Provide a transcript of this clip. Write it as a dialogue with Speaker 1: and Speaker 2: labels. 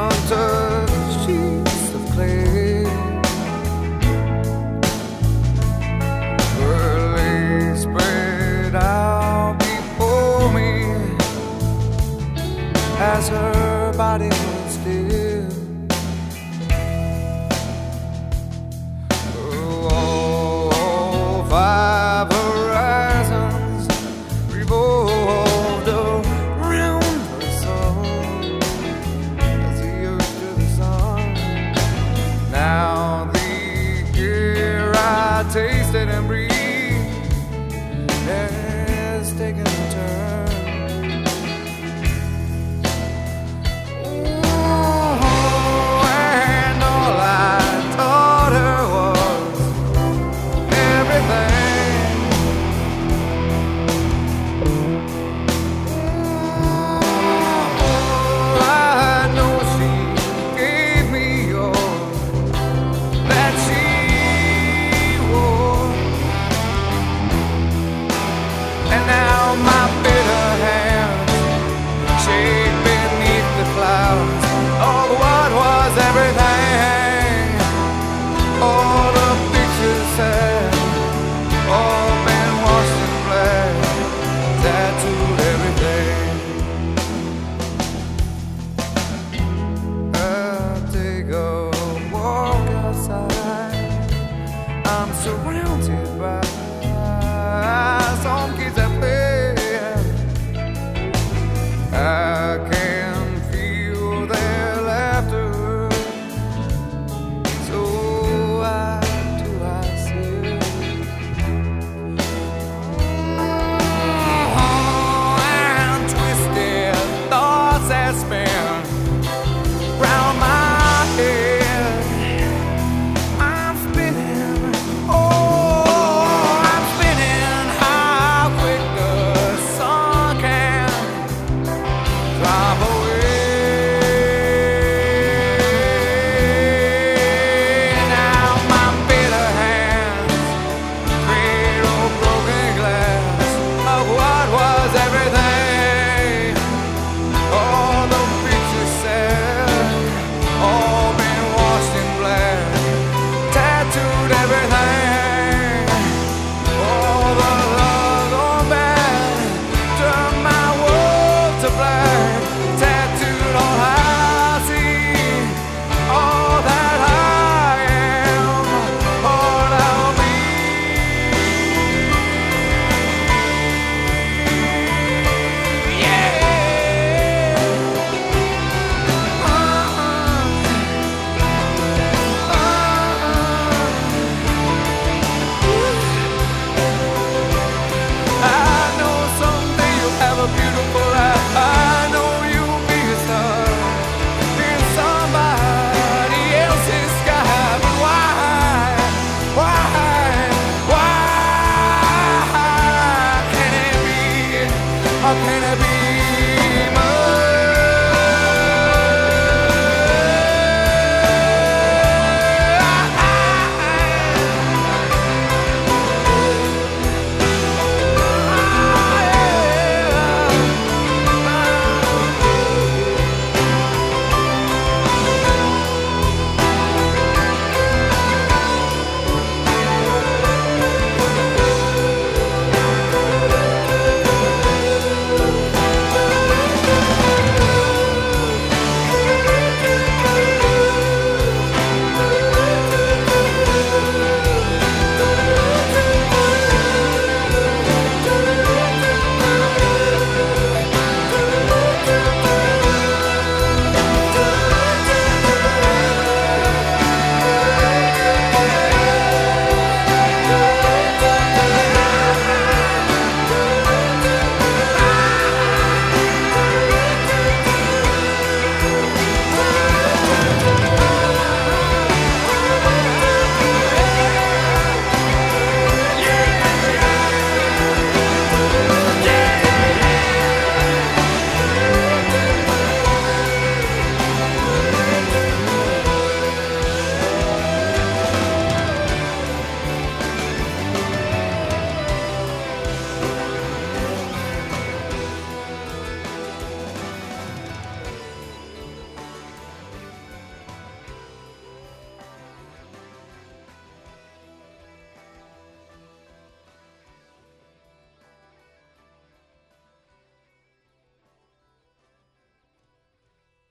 Speaker 1: untouched sheets of clay were laid spread out before me as her body was still. Oh, five horizons revolved around her soul as the earth to the sun. Now the air I tasted and breathed has taken a turn. My bitter hands shake beneath the clouds of what was everything. All the pictures had all been washed in black, tattooed everything. I'll take a walk outside. I'm surrounded